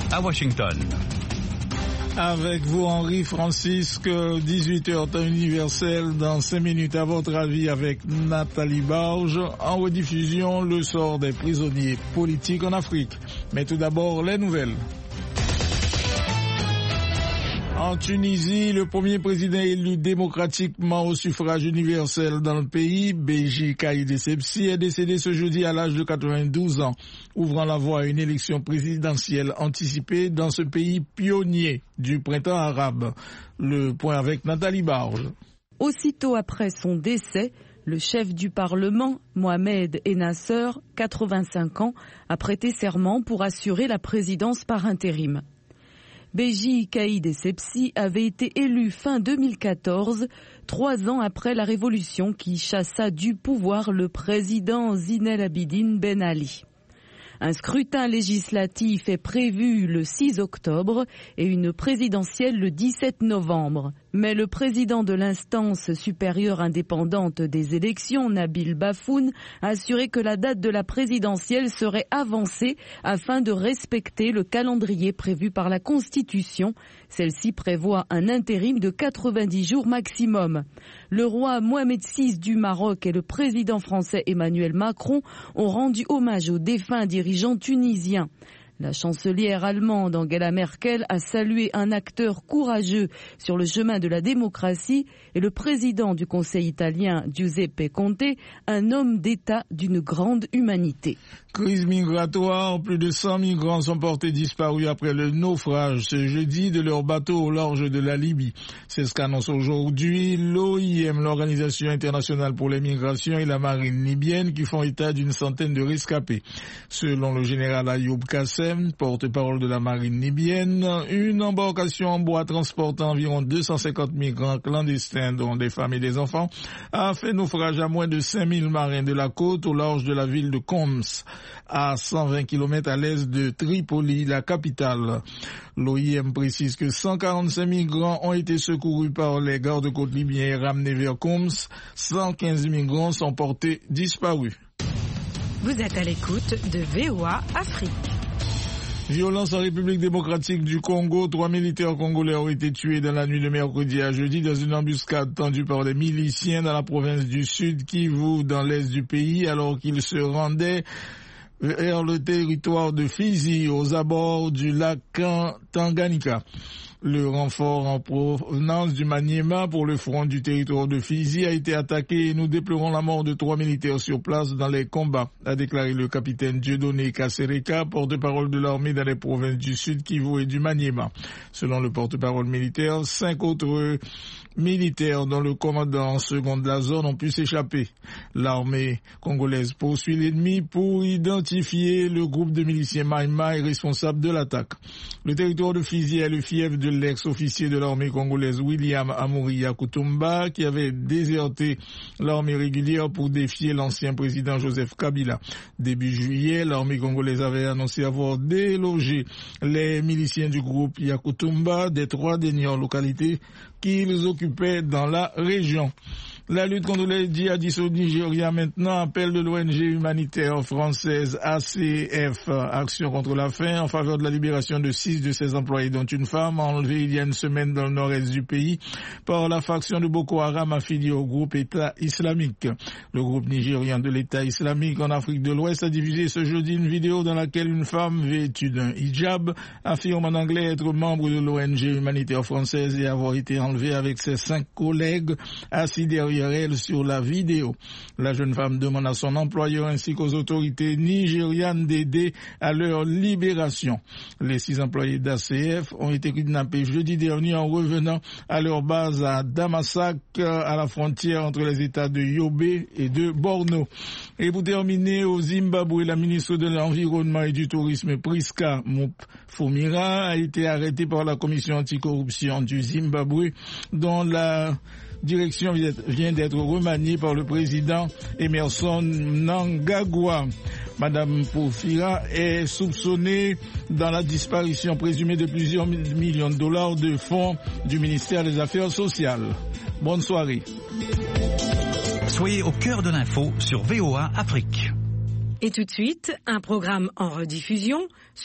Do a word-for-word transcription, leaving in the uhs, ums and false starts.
à Washington. Avec vous, Henri Francisque, dix-huit heures temps universel, dans cinq minutes à votre avis avec Nathalie Barge. En rediffusion, le sort des prisonniers politiques en Afrique. Mais tout d'abord, les nouvelles. En Tunisie, le premier président élu démocratiquement au suffrage universel dans le pays, Béji Caïd Essebsi, est décédé ce jeudi à l'âge de quatre-vingt-douze ans, ouvrant la voie à une élection présidentielle anticipée dans ce pays pionnier du printemps arabe. Le point avec Nathalie Barge. Aussitôt après son décès, le chef du Parlement, Mohamed Ennasser, quatre-vingt-cinq ans, a prêté serment pour assurer la présidence par intérim. Béji Caïd Essebsi avait été élu fin deux mille quatorze, trois ans après la révolution qui chassa du pouvoir le président Zine El Abidine Ben Ali. Un scrutin législatif est prévu le six octobre et une présidentielle le dix-sept novembre. Mais le président de l'instance supérieure indépendante des élections, Nabil Bafoun, a assuré que la date de la présidentielle serait avancée afin de respecter le calendrier prévu par la Constitution. Celle-ci prévoit un intérim de quatre-vingt-dix jours maximum. Le roi Mohamed six du Maroc et le président français Emmanuel Macron ont rendu hommage aux défunts dirigeants tunisiens. La chancelière allemande Angela Merkel a salué un acteur courageux sur le chemin de la démocratie et le président du Conseil italien Giuseppe Conte, un homme d'État d'une grande humanité. Crise migratoire, plus de cent migrants sont portés disparus après le naufrage ce jeudi de leur bateau au large de la Libye. C'est ce qu'annonce aujourd'hui l'O I M, l'Organisation internationale pour les migrations, et la marine libyenne qui font état d'une centaine de rescapés. Selon le général Ayoub Kassem, porte-parole de la marine libyenne, une embarcation en bois transportant environ deux cent cinquante migrants clandestins, dont des femmes et des enfants, a fait naufrage à moins de cinq mille marins de la côte au large de la ville de Homs, à cent vingt kilomètres à l'est de Tripoli, la capitale. L'O I M précise que cent quarante-cinq migrants ont été secourus par les gardes-côtes libyens et ramenés vers Homs. cent quinze migrants sont portés disparus. Vous êtes à l'écoute de V O A Afrique. Violence en République démocratique du Congo. Trois militaires congolais ont été tués dans la nuit de mercredi à jeudi dans une embuscade tendue par des miliciens dans la province du Sud Kivu, dans l'est du pays, alors qu'ils se rendaient vers le territoire de Fizi, aux abords du lac Tanganyika. Le renfort en provenance du Maniema pour le front du territoire de Fizi a été attaqué et nous déplorons la mort de trois militaires sur place dans les combats, a déclaré le capitaine Dieudonné Kasereka, porte-parole de l'armée dans les provinces du Sud Kivu et du Maniema. Selon le porte-parole militaire, cinq autres militaires dont le commandant second de la zone ont pu s'échapper. L'armée congolaise poursuit l'ennemi pour identifier le groupe de miliciens Maïmaï responsable de l'attaque. Le territoire de Fizi est le fief de l'ex-officier de l'armée congolaise William Amouri Yakutumba, qui avait déserté l'armée régulière pour défier l'ancien président Joseph Kabila. Début juillet, l'armée congolaise avait annoncé avoir délogé les miliciens du groupe Yakutumba des trois dernières localités qu'ils occupaient dans la région. La lutte contre les djihadistes au Nigeria maintenant, appel de l'O N G humanitaire française A C F, Action contre la faim, en faveur de la libération de six de ses employés, dont une femme enlevée il y a une semaine dans le nord-est du pays par la faction de Boko Haram affiliée au groupe État islamique. Le groupe nigérian de l'État islamique en Afrique de l'Ouest a diffusé ce jeudi une vidéo dans laquelle une femme vêtue d'un hijab affirme en anglais être membre de l'O N G humanitaire française et avoir été enlevée avec ses cinq collègues assis derrière elle sur la vidéo. La jeune femme demande à son employeur ainsi qu'aux autorités nigérianes d'aider à leur libération. Les six employés d'A C F ont été kidnappés jeudi dernier en revenant à leur base à Damasak, à la frontière entre les États de Yobe et de Borno. Et pour terminer, au Zimbabwe, la ministre de l'Environnement et du Tourisme, Priska Mupfumira, a été arrêtée par la commission anticorruption du Zimbabwe, dont la direction vient d'être remaniée par le président Emerson Mnangagwa. Madame Mupfumira est soupçonnée dans la disparition présumée de plusieurs millions de dollars de fonds du ministère des Affaires sociales. Bonne soirée. Soyez au cœur de l'info sur V O A Afrique. Et tout de suite, un programme en rediffusion